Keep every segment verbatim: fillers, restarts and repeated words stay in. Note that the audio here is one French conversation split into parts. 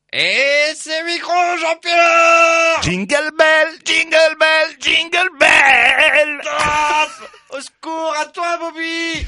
Et c'est micro, Jean-Pierre. Jingle bell, jingle bell, jingle bell. Stop. Au secours, à toi, Bobby.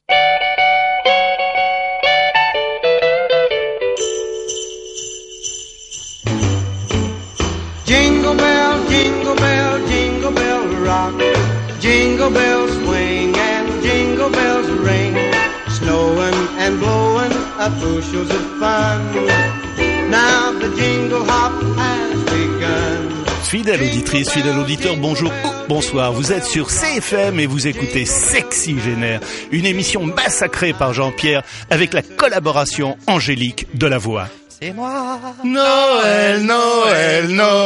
Jingle bell, jingle bell, jingle bell rock. Jingle bells swing and jingle bells ring. Snowing and blowing up bushels of fun. Now the jingle hop has begun. Fidèle auditrice, fidèle auditeur, bonjour ou bonsoir. Vous êtes sur C F M et vous écoutez Sexygénaire, une émission massacrée par Jean-Pierre avec la collaboration angélique de la voix. C'est moi. Noël, Noël,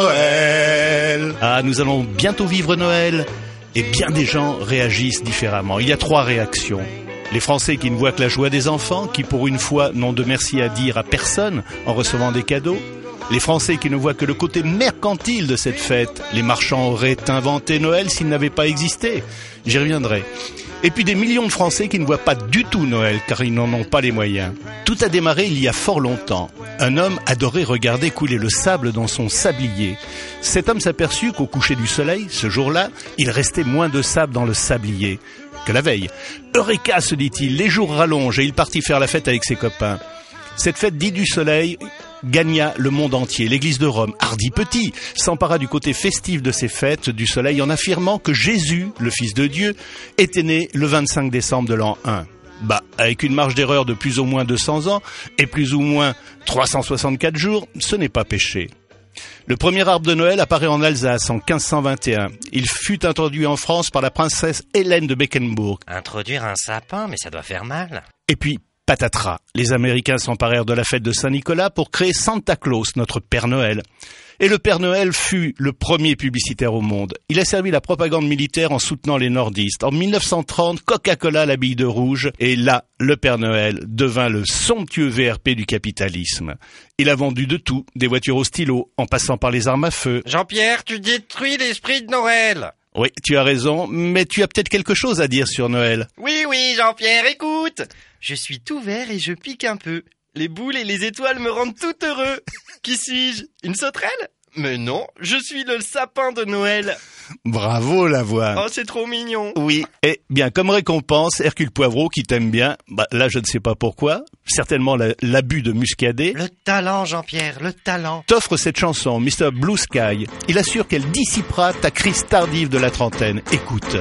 Noël. Ah, nous allons bientôt vivre Noël et bien des gens réagissent différemment. Il y a trois réactions. Les Français qui ne voient que la joie des enfants, qui pour une fois n'ont de merci à dire à personne en recevant des cadeaux. Les Français qui ne voient que le côté mercantile de cette fête. Les marchands auraient inventé Noël s'il n'avait pas existé. J'y reviendrai. Et puis des millions de Français qui ne voient pas du tout Noël car ils n'en ont pas les moyens. Tout a démarré il y a fort longtemps. Un homme adorait regarder couler le sable dans son sablier. Cet homme s'aperçut qu'au coucher du soleil, ce jour-là, il restait moins de sable dans le sablier que la veille. Eureka, se dit-il, les jours rallongent et il partit faire la fête avec ses copains. Cette fête dite du soleil gagna le monde entier. L'église de Rome, hardi petit, s'empara du côté festif de ces fêtes du soleil en affirmant que Jésus, le Fils de Dieu, était né le vingt-cinq décembre de l'an un. Bah, avec une marge d'erreur de plus ou moins deux cents ans et plus ou moins trois cent soixante-quatre jours, ce n'est pas péché. Le premier arbre de Noël apparaît en Alsace en quinze cent vingt et un. Il fut introduit en France par la princesse Hélène de Beckenbourg. Introduire un sapin, mais ça doit faire mal. Et puis, patatras, les Américains s'emparèrent de la fête de Saint-Nicolas pour créer Santa Claus, notre Père Noël. Et le Père Noël fut le premier publicitaire au monde. Il a servi la propagande militaire en soutenant les nordistes. En mille neuf cent trente, Coca-Cola l'habille de rouge. Et là, le Père Noël devint le somptueux V R P du capitalisme. Il a vendu de tout, des voitures au stylo, en passant par les armes à feu. Jean-Pierre, tu détruis l'esprit de Noël. Oui, tu as raison, mais tu as peut-être quelque chose à dire sur Noël. Oui, oui, Jean-Pierre, écoute. Je suis tout vert et je pique un peu. Les boules et les étoiles me rendent tout heureux. Qui suis-je? Une sauterelle? Mais non, je suis le sapin de Noël. Bravo la voix. Oh, c'est trop mignon. Oui, et bien comme récompense, Hercule Poivreau qui t'aime bien, bah là je ne sais pas pourquoi, certainement la, l'abus de muscadet. Le talent, Jean-Pierre, le talent. T'offre cette chanson, mister Blue Sky. Il assure qu'elle dissipera ta crise tardive de la trentaine. Écoute.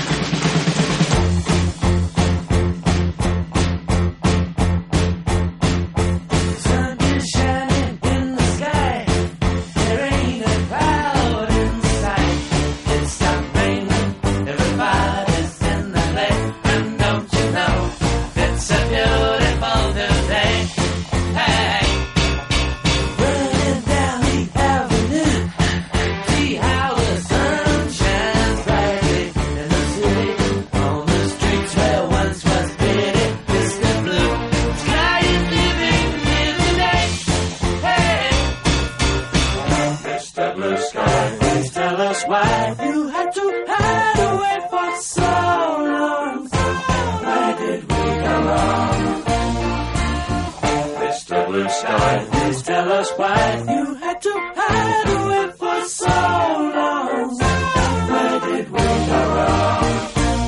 Why you had to hide away for so long? Where did we go wrong? Mister Blue Sky, please tell us why you had to hide away for so long. Where did we go wrong?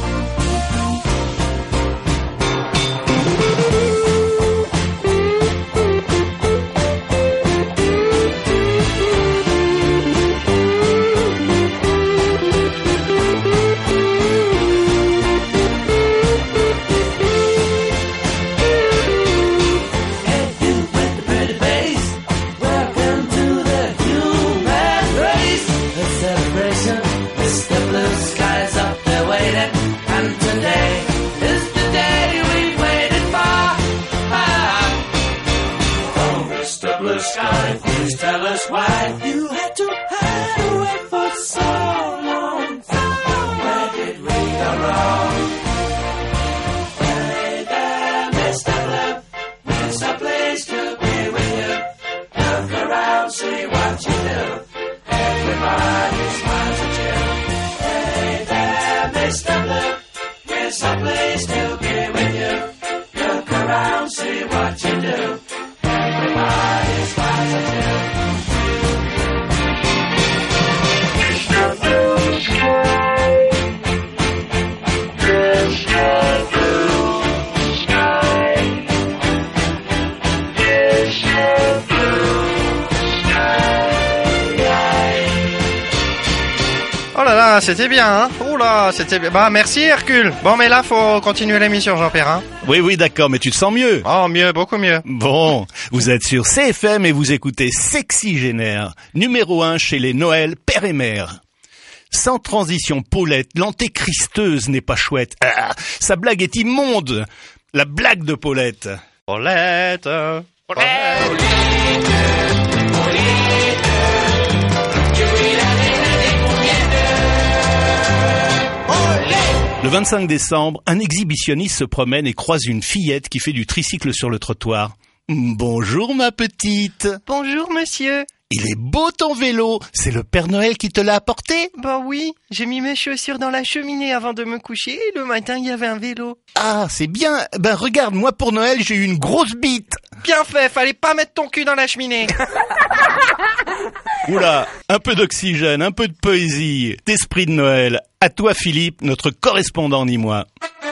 Please tell us why you had to hide away for so long. Where did we go wrong? Hey there, Mister Blue, where's a place to be with you? Look around, see what you do. Everybody smiles at you. Hey there, Mister Blue, where's a place to be with you? Look around, see what you do. Everybody smiles at you. là là, c'était bien, hein. Oh là, c'était bien. Bah, merci Hercule. Bon, mais là, faut continuer l'émission, Jean-Pierre, hein. Oui, oui, d'accord, mais tu te sens mieux. Oh, mieux, beaucoup mieux. Bon, vous êtes sur C F M et vous écoutez Sexygénaire, numéro un chez les Noël père et mère. Sans transition, Paulette, l'antéchristeuse n'est pas chouette. Ah, sa blague est immonde. La blague de Paulette. Paulette, Paulette. Le vingt-cinq décembre, un exhibitionniste se promène et croise une fillette qui fait du tricycle sur le trottoir. « Bonjour ma petite !»« Bonjour monsieur !»« Il est beau ton vélo, c'est le Père Noël qui te l'a apporté ?»« Bah oui, j'ai mis mes chaussures dans la cheminée avant de me coucher et le matin il y avait un vélo. »« Ah, c'est bien, ben regarde, moi pour Noël j'ai eu une grosse bite !»« Bien fait, fallait pas mettre ton cul dans la cheminée. » Oula, un peu d'oxygène, un peu de poésie, d'esprit de Noël. À toi Philippe, notre correspondant nîmois.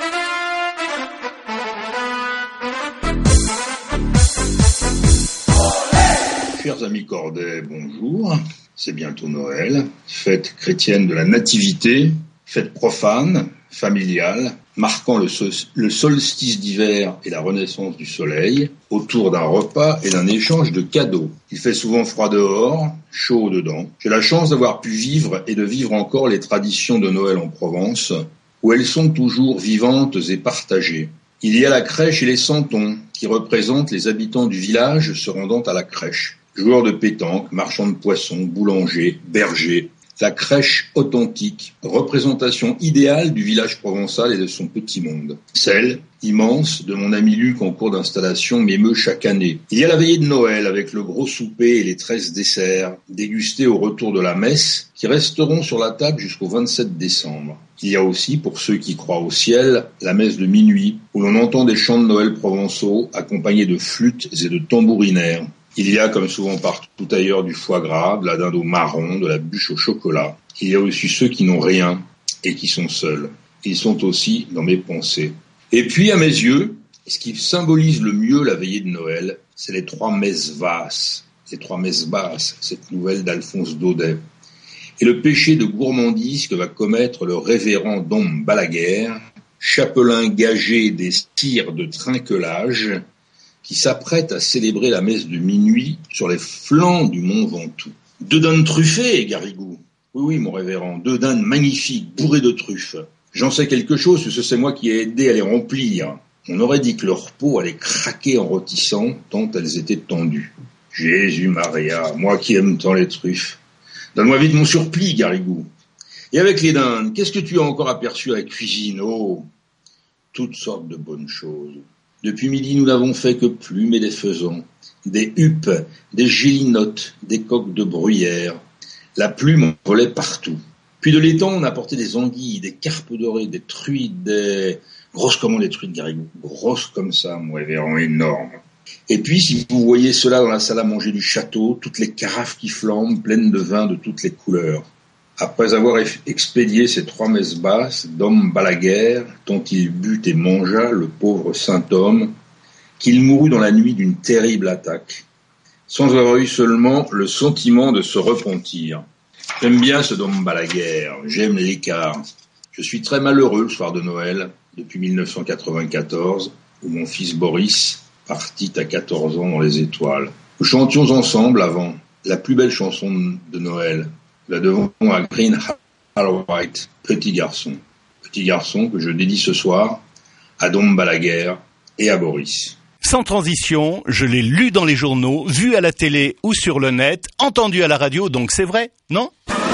Chers amis Corday, bonjour. C'est bientôt Noël, fête chrétienne de la nativité, fête profane, familiale, marquant le, sol- le solstice d'hiver et la renaissance du soleil, autour d'un repas et d'un échange de cadeaux. Il fait souvent froid dehors, chaud dedans. J'ai la chance d'avoir pu vivre et de vivre encore les traditions de Noël en Provence, où elles sont toujours vivantes et partagées. Il y a la crèche et les santons, qui représentent les habitants du village se rendant à la crèche. Joueurs de pétanque, marchands de poissons, boulangers, bergers. La crèche authentique, représentation idéale du village provençal et de son petit monde. Celle, immense, de mon ami Luc en cours d'installation m'émeut chaque année. Il y a la veillée de Noël avec le gros souper et les treize desserts, dégustés au retour de la messe, qui resteront sur la table jusqu'au vingt-sept décembre. Il y a aussi, pour ceux qui croient au ciel, la messe de minuit, où l'on entend des chants de Noël provençaux accompagnés de flûtes et de tambourinaires. Il y a, comme souvent partout ailleurs, du foie gras, de la dinde au marron, de la bûche au chocolat. Il y a aussi ceux qui n'ont rien et qui sont seuls. Ils sont aussi dans mes pensées. Et puis, à mes yeux, ce qui symbolise le mieux la veillée de Noël, c'est les trois messes basses. Les trois messes basses, cette nouvelle d'Alphonse Daudet. Et le péché de gourmandise que va commettre le révérend Dom Balaguer, chapelain gagé des tirs de trinquelage, qui s'apprête à célébrer la messe de minuit sur les flancs du mont Ventoux. Deux dindes truffées, Garrigou. Oui, oui, mon révérend, deux dindes magnifiques, bourrées de truffes. J'en sais quelque chose, parce que c'est moi qui ai aidé à les remplir. On aurait dit que leur peau allait craquer en rôtissant, tant elles étaient tendues. Jésus Maria, moi qui aime tant les truffes. Donne-moi vite mon surplis, Garrigou. Et avec les dindes, qu'est-ce que tu as encore aperçu à la cuisine? Oh, toutes sortes de bonnes choses. Depuis midi, nous n'avons fait que plumer des faisans, des huppes, des gélinottes, des coques de bruyère. La plume volait partout. Puis de l'étang, on a apporté des anguilles, des carpes dorées, des truites, des... grosses comme les truites, Garrigou, grosses comme ça, mon révérend, énorme. Et puis, si vous voyez cela dans la salle à manger du château, toutes les carafes qui flambent, pleines de vin de toutes les couleurs. Après avoir expédié ces trois messes basses, Dom Balaguer, dont il but et mangea le pauvre saint homme, qu'il mourut dans la nuit d'une terrible attaque, sans avoir eu seulement le sentiment de se repentir. J'aime bien ce Dom Balaguer, j'aime l'écart. Je suis très malheureux le soir de Noël, depuis mille neuf cent quatre-vingt-quatorze, où mon fils Boris partit à quatorze ans dans les étoiles. Nous chantions ensemble avant la plus belle chanson de Noël. La devant à Green Hall White, petit garçon. Petit garçon que je dédie ce soir à Dom Balaguer et à Boris. Sans transition, je l'ai lu dans les journaux, vu à la télé ou sur le net, entendu à la radio, donc c'est vrai, non ?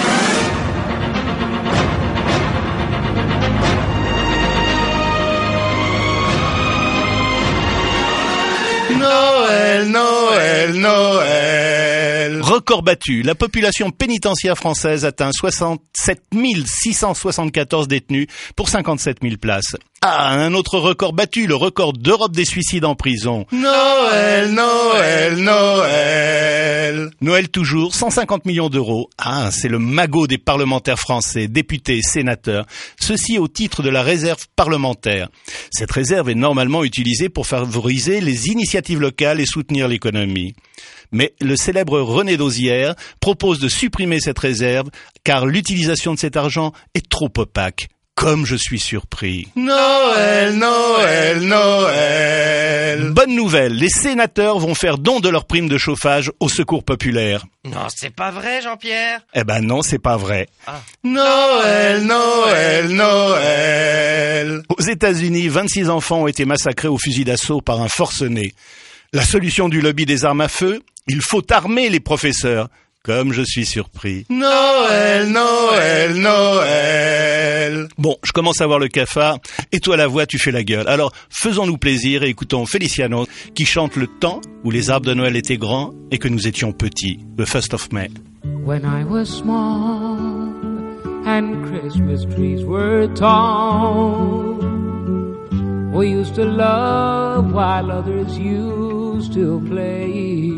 Noël, Noël, Noël. Record battu, la population pénitentiaire française atteint soixante-sept mille six cent soixante-quatorze détenus pour cinquante-sept mille places. Ah, un autre record battu, le record d'Europe des suicides en prison. Noël, Noël, Noël. Noël toujours, cent cinquante millions d'euros. Ah, c'est le magot des parlementaires français, députés, sénateurs. Ceci au titre de la réserve parlementaire. Cette réserve est normalement utilisée pour favoriser les initiatives locales et soutenir l'économie. Mais le célèbre René Dosière propose de supprimer cette réserve car l'utilisation de cet argent est trop opaque. Comme je suis surpris. Noël, Noël, Noël. Bonne nouvelle, les sénateurs vont faire don de leur prime de chauffage au secours populaire. Non, c'est pas vrai, Jean-Pierre. Eh ben non, c'est pas vrai. Ah. Noël, Noël, Noël. Aux États-Unis, vingt-six enfants ont été massacrés au fusil d'assaut par un forcené. La solution du lobby des armes à feu, il faut armer les professeurs. Comme je suis surpris. Noël, Noël, Noël. Bon, je commence à voir le cafard, et toi la voix, tu fais la gueule. Alors, faisons-nous plaisir et écoutons Feliciano, qui chante le temps où les arbres de Noël étaient grands et que nous étions petits, the first of May. When I was small and Christmas trees were tall, we used to love while others used to play.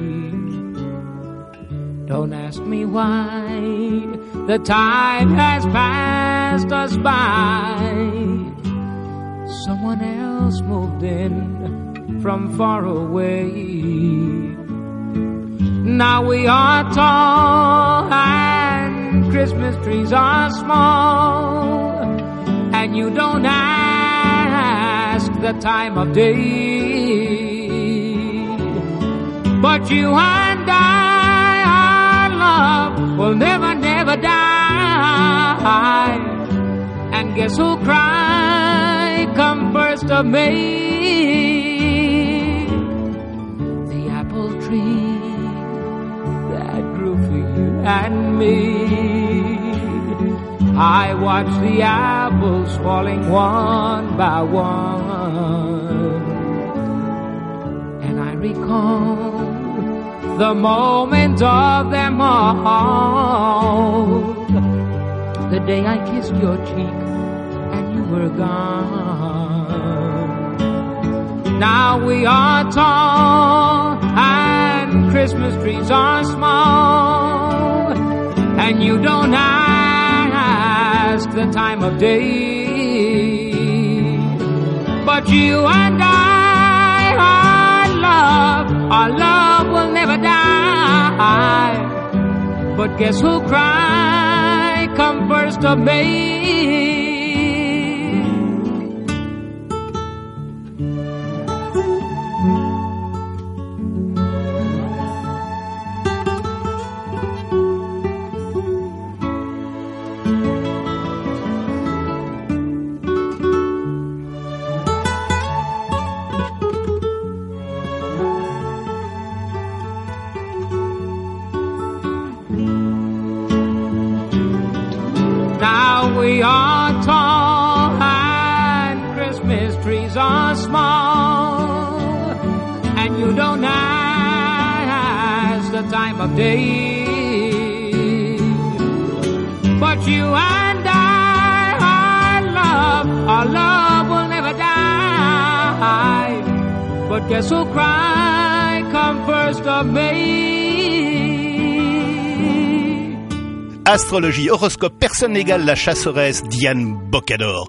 Don't ask me why the time has passed us by. Someone else moved in from far away. Now we are tall and Christmas trees are small, and you don't ask the time of day. But you and I, love will never, never die. And guess who'll cry come first of May? The apple tree that grew for you and me. I watch the apples falling one by one, and I recall the moment of them all, the day I kissed your cheek and you were gone. Now we are tall and Christmas trees are small, and you don't ask the time of day. But you and I, our love, our love will never die. But guess who'll cry come first of May? We are tall and Christmas trees are small, and you don't ask the time of day. But you and I, our love, our love will never die. But guess who'll cry come first of May? Astrologie, horoscope, personne n'égale la chasseresse Diane Bocador.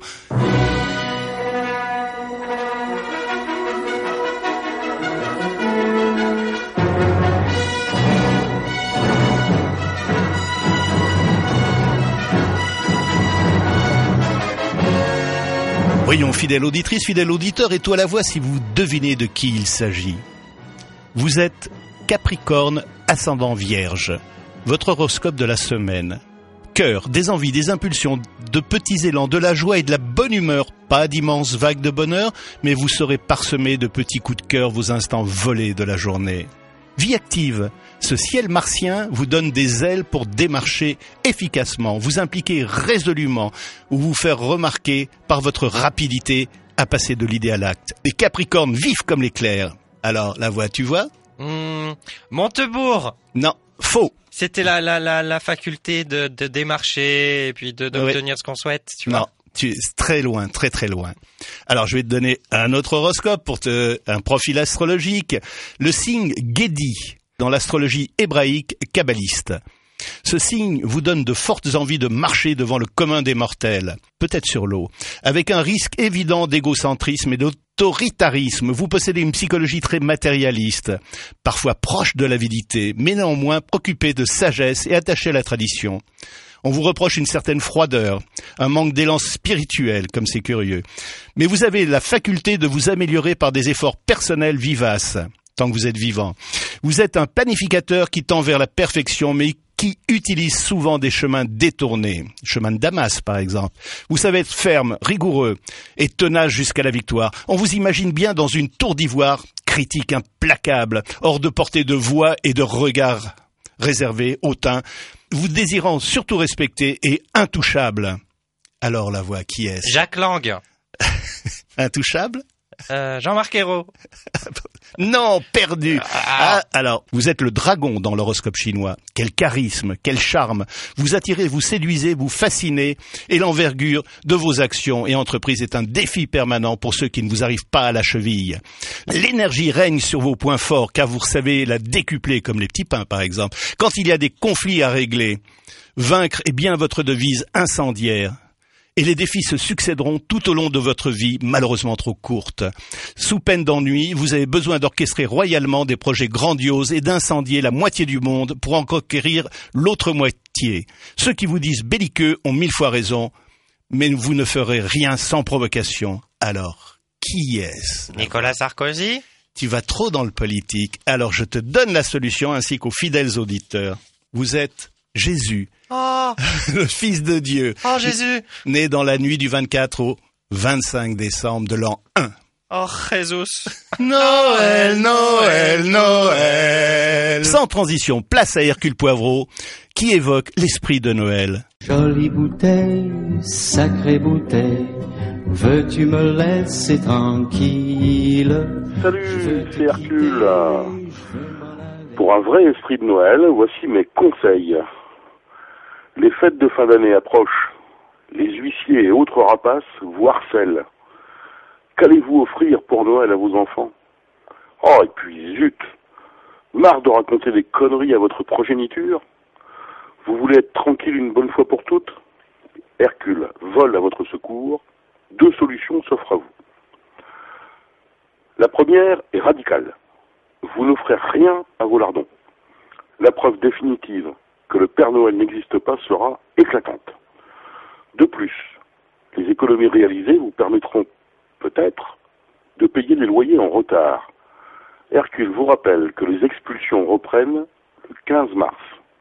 Voyons, fidèle auditrice, fidèle auditeur, et toi la voix si vous devinez de qui il s'agit. Vous êtes Capricorne, ascendant Vierge. Votre horoscope de la semaine. Cœur, des envies, des impulsions, de petits élans, de la joie et de la bonne humeur. Pas d'immenses vagues de bonheur, mais vous serez parsemé de petits coups de cœur vos instants volés de la journée. Vie active. Ce ciel martien vous donne des ailes pour démarcher efficacement, vous impliquer résolument ou vous faire remarquer par votre rapidité à passer de l'idée à l'acte. Les Capricornes vifs comme l'éclair. Alors, la voix, tu vois ? Mmh, Montebourg. Non, faux. C'était la, la, la, la faculté de, de démarcher et puis de, d'obtenir oui. ce qu'on souhaite, tu vois. Non, tu es très loin, très très loin. Alors, je vais te donner un autre horoscope pour te, un profil astrologique. Le signe Guédi, dans l'astrologie hébraïque kabbaliste. Ce signe vous donne de fortes envies de marcher devant le commun des mortels, peut-être sur l'eau, avec un risque évident d'égocentrisme et d'autoritarisme. Vous possédez une psychologie très matérialiste, parfois proche de l'avidité, mais néanmoins préoccupée de sagesse et attachée à la tradition. On vous reproche une certaine froideur, un manque d'élan spirituel, comme c'est curieux. Mais vous avez la faculté de vous améliorer par des efforts personnels vivaces, tant que vous êtes vivant. Vous êtes un planificateur qui tend vers la perfection, mais qui utilise souvent des chemins détournés, chemin de Damas par exemple. Vous savez être ferme, rigoureux et tenace jusqu'à la victoire. On vous imagine bien dans une tour d'ivoire, critique, implacable, hors de portée de voix et de regard réservé, hautain, vous désirant surtout respecté et intouchable. Alors la voix, qui est-ce? Jacques Lang. Intouchable? Euh, Jean-Marc Ayrault. Non, perdu. Ah. Ah, alors, vous êtes le dragon dans l'horoscope chinois. Quel charisme, quel charme. Vous attirez, vous séduisez, vous fascinez, et l'envergure de vos actions et entreprises est un défi permanent pour ceux qui ne vous arrivent pas à la cheville. L'énergie règne sur vos points forts, car vous savez la décupler, comme les petits pains par exemple. Quand il y a des conflits à régler, vaincre est bien votre devise incendiaire. Et les défis se succéderont tout au long de votre vie, malheureusement trop courte. Sous peine d'ennui, vous avez besoin d'orchestrer royalement des projets grandioses et d'incendier la moitié du monde pour en conquérir l'autre moitié. Ceux qui vous disent belliqueux ont mille fois raison, mais vous ne ferez rien sans provocation. Alors, qui est-ce? Nicolas Sarkozy? Tu vas trop dans le politique, alors je te donne la solution ainsi qu'aux fidèles auditeurs. Vous êtes Jésus. Oh, le Fils de Dieu, oh Jésus. né dans la nuit du vingt-quatre au vingt-cinq décembre de l'an un. Oh Jesus. Noël, Noël, Noël. Sans transition, place à Hercule Poivreau, qui évoque l'esprit de Noël. Jolie bouteille, sacrée bouteille, veux-tu me laisser tranquille? Salut, c'est Hercule. Pour un vrai esprit de Noël, voici mes conseils. Les fêtes de fin d'année approchent. Les huissiers et autres rapaces vous harcèlent. Qu'allez-vous offrir pour Noël à vos enfants? Oh, et puis zut! Marre de raconter des conneries à votre progéniture? Vous voulez être tranquille une bonne fois pour toutes? Hercule vole à votre secours. Deux solutions s'offrent à vous. La première est radicale. Vous n'offrez rien à vos lardons. La preuve définitive que le Père Noël n'existe pas sera éclatante. De plus, les économies réalisées vous permettront peut-être de payer les loyers en retard. Hercule vous rappelle que les expulsions reprennent le quinze mars.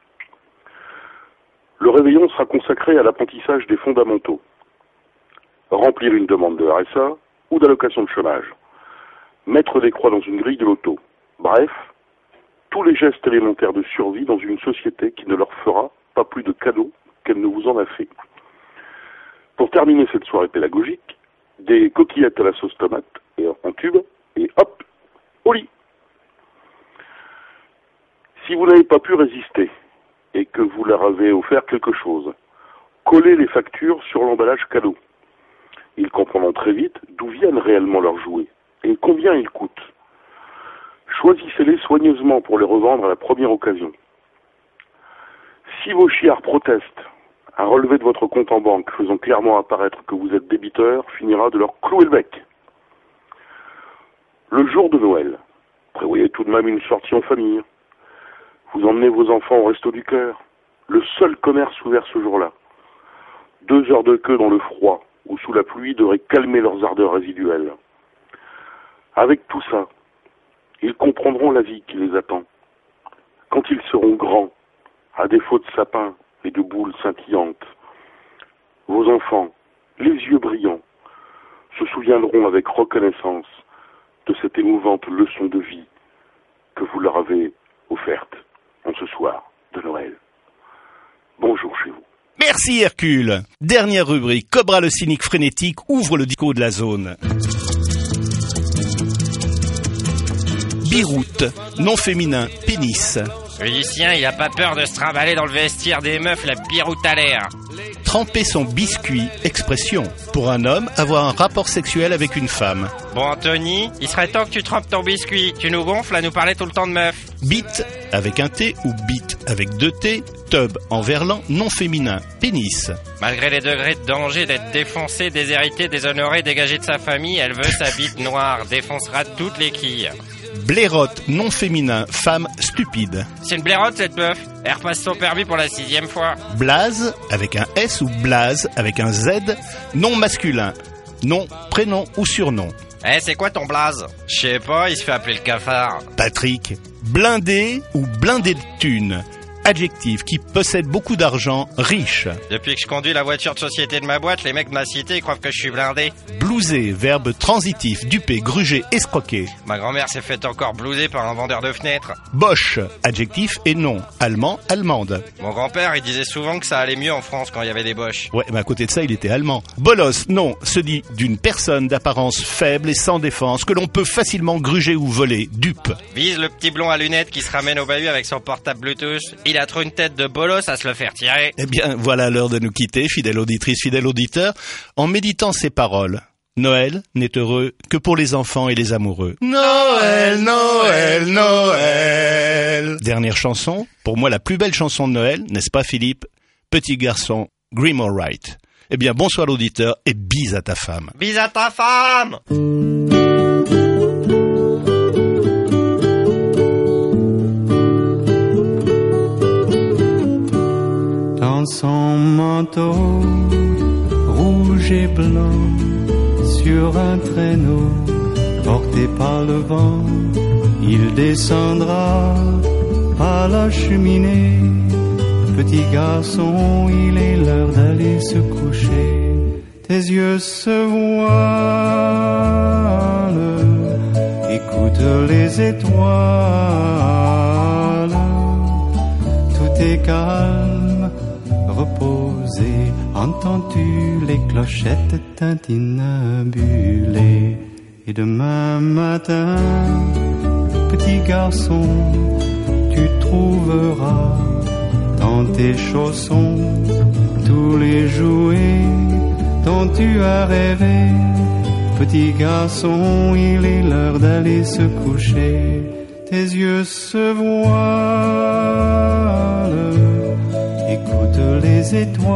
Le réveillon sera consacré à l'apprentissage des fondamentaux. Remplir une demande de R S A ou d'allocation de chômage. Mettre des croix dans une grille de loto. Bref, tous les gestes élémentaires de survie dans une société qui ne leur fera pas plus de cadeaux qu'elle ne vous en a fait. Pour terminer cette soirée pédagogique, des coquillettes à la sauce tomate et en tube, et hop, au lit. Si vous n'avez pas pu résister et que vous leur avez offert quelque chose, collez les factures sur l'emballage cadeau. Ils comprendront très vite d'où viennent réellement leurs jouets et combien ils coûtent. Choisissez-les soigneusement pour les revendre à la première occasion. Si vos chiards protestent, un relevé de votre compte en banque faisant clairement apparaître que vous êtes débiteur finira de leur clouer le bec. Le jour de Noël, prévoyez tout de même une sortie en famille. Vous emmenez vos enfants au Resto du Cœur, le seul commerce ouvert ce jour-là. Deux heures de queue dans le froid ou sous la pluie devraient calmer leurs ardeurs résiduelles. Avec tout ça, ils comprendront la vie qui les attend. Quand ils seront grands, à défaut de sapins et de boules scintillantes, vos enfants, les yeux brillants, se souviendront avec reconnaissance de cette émouvante leçon de vie que vous leur avez offerte en ce soir de Noël. Bonjour chez vous. Merci Hercule. Dernière rubrique, Cobra le cynique frénétique ouvre le dico de la zone. Biroute, nom féminin, pénis. Le lycéen, il a pas peur de se trimballer dans le vestiaire des meufs, la biroute à l'air. tremper son biscuit, expression. Pour un homme, avoir un rapport sexuel avec une femme. Bon Anthony, il serait temps que tu trempes ton biscuit. Tu nous gonfles à nous parler tout le temps de meufs. Bite avec un T ou bite avec deux T. Tub en verlan non féminin. Pénis. Malgré les degrés de danger d'être défoncé, déshérité, déshonoré, dégagé de sa famille, elle veut sa bite noire, défoncera toutes les quilles. Blairotte non féminin. Femme stupide. C'est une blairotte cette meuf. Elle repasse son permis pour la sixième fois. Blaze avec un S ou blaze avec un Z. Non masculin. Nom, prénom ou surnom. Eh, c'est quoi ton blaze? Je sais pas, il se fait appeler le cafard. Patrick. Blindé ou blindé de thunes. Adjectif qui possède beaucoup d'argent, riche. Depuis que je conduis la voiture de société de ma boîte, les mecs de ma cité ils croient que je suis blindé. Blousé, verbe transitif, duper, gruger, escroquer. Ma grand-mère s'est faite encore blouser par un vendeur de fenêtres. Boche, adjectif et nom, allemand, allemande. Mon grand-père, il disait souvent que ça allait mieux en France quand il y avait des boches. Ouais, mais à côté de ça, il était allemand. Bolos, non, se dit d'une personne d'apparence faible et sans défense que l'on peut facilement gruger ou voler, dupe. Vise le petit blond à lunettes qui se ramène au bahut avec son portable Bluetooth. Il a trop une tête de bolos à se le faire tirer. Eh bien, voilà l'heure de nous quitter, fidèle auditrice, fidèle auditeur, en méditant ces paroles. Noël n'est heureux que pour les enfants et les amoureux. Noël, Noël, Noël. Dernière chanson, pour moi la plus belle chanson de Noël, n'est-ce pas Philippe? Petit garçon, Grim Alright. Eh bien, bonsoir l'auditeur et bise à ta femme. Bise à ta femme! Dans son manteau rouge et blanc, sur un traîneau porté par le vent, il descendra par la cheminée. Petit garçon, il est l'heure d'aller se coucher. Tes yeux se voilent, écoute les étoiles, tout est calme, reposé, entends-tu les clochettes tintinabulées? Et demain matin, petit garçon, tu trouveras dans tes chaussons tous les jouets dont tu as rêvé. Petit garçon, il est l'heure d'aller se coucher. Tes yeux se voilent, écoute les étoiles,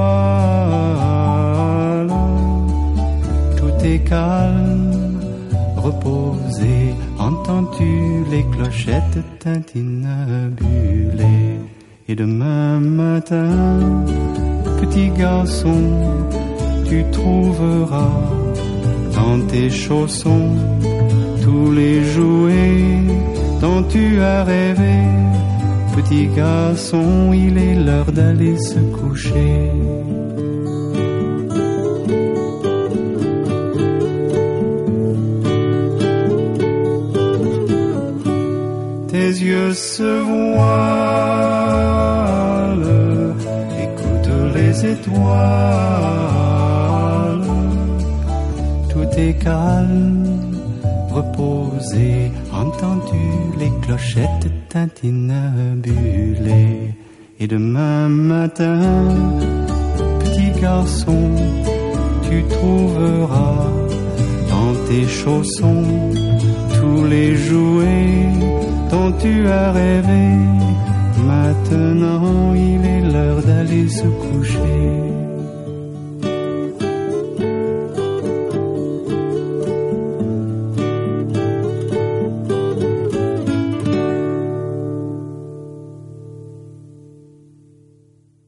tout est calme, reposé, entends-tu les clochettes tintinabulées? Et demain matin, petit garçon, tu trouveras dans tes chaussons tous les jouets dont tu as rêvé. Petit garçon, il est l'heure d'aller se coucher. Tes yeux se voilent, écoute les étoiles, tout est calme, reposé, entends-tu les clochettes tintinabulées? Et demain matin, petit garçon, tu trouveras dans tes chaussons tous les jouets dont tu as rêvé. Maintenant, il est l'heure d'aller se coucher.